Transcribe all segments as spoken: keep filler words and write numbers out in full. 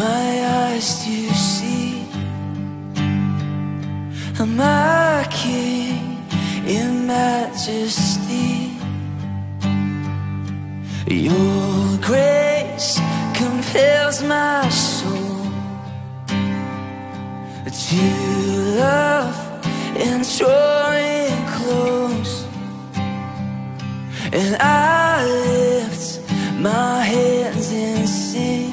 my eyes to see my King in majesty. Your grace compels my soul to love and draw it close, and I lift my hands and sing,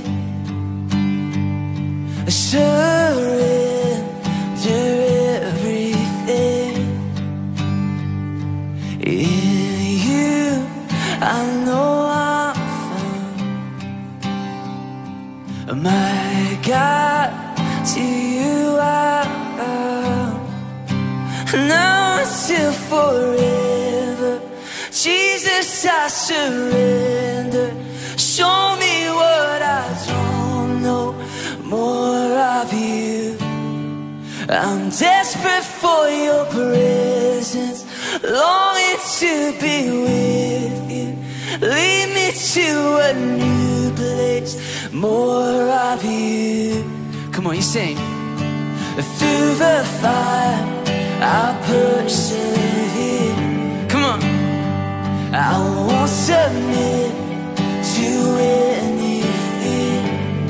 surrender everything. In you I know I'm found, my God, to you I bow, now until forever. Jesus, I surrender. Show me what I don't know, more of you. I'm desperate for your presence, longing to be with you. Lead me to a new place, more of you. Come on, you sing. Through the fire I'll persevere. Come on. I won't submit to anything.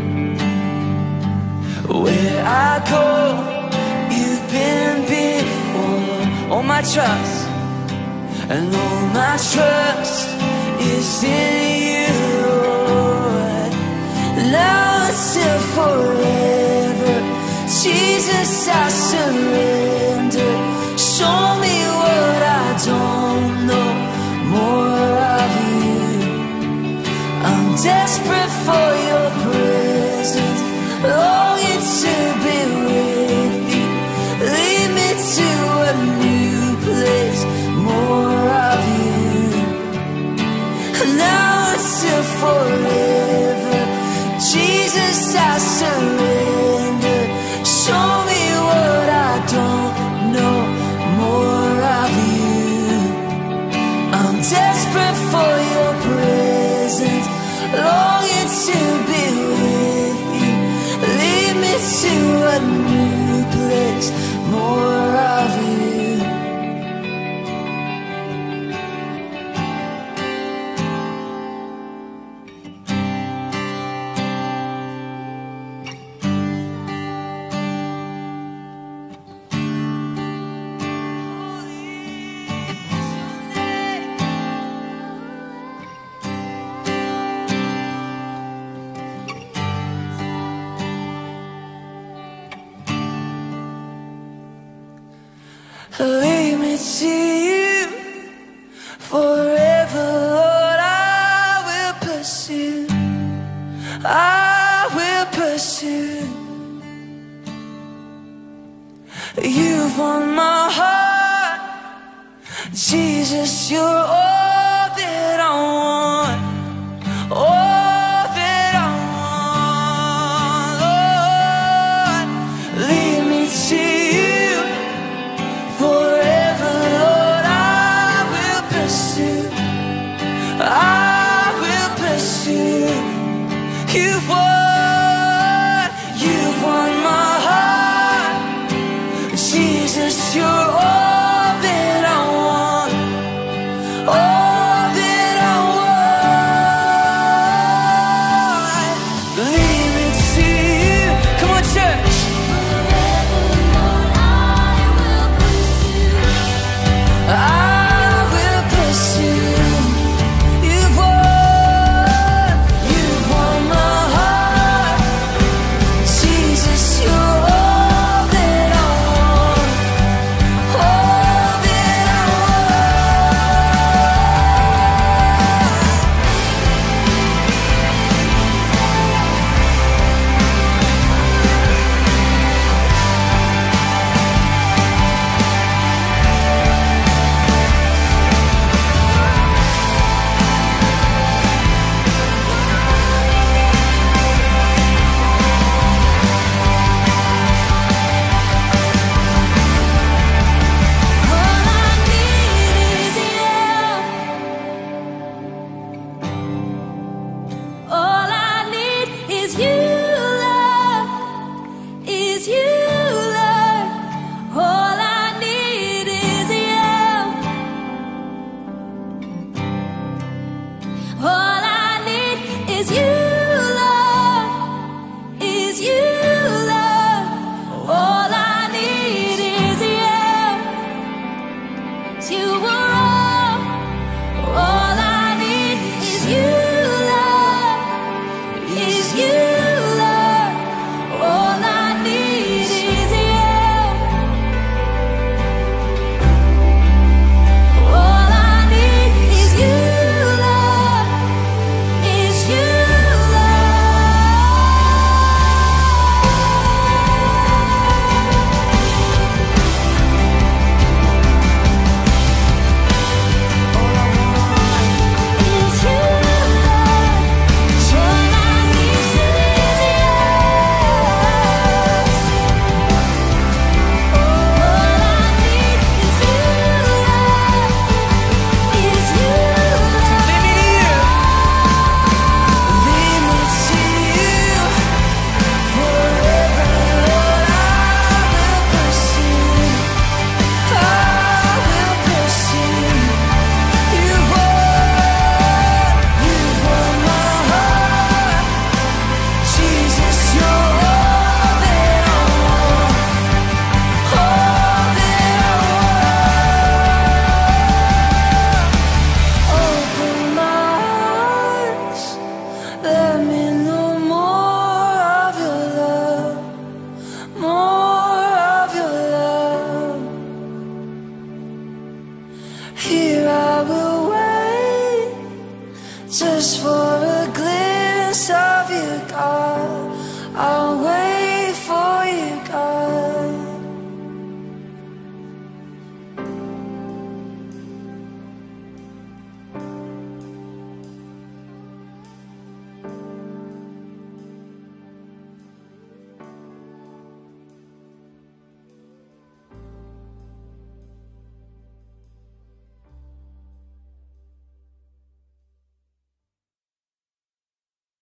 Where I go, you've been before. All my trust, and all my trust is in you, Lord. Now until forever, Jesus, I surrender. Show me what I don't know, more of you. I'm desperate for your presence, longing to be with you. Lead me to a new place, more of you. Now until forever, Jesus, I surrender. Show me what I don't know, more of you. I'm desperate for your presence, longing to be with you. Lead me to a new place, more of you. Lead me to you forever, Lord. I will pursue, I will pursue. You've won my heart, Jesus, you're all that I want, all that I want, Lord. Lead me to you forever, Lord. I will pursue, I will pursue. You've won, you've won my heart, Jesus, you're all that I want, all just for a glimpse of you, God. I'll wait.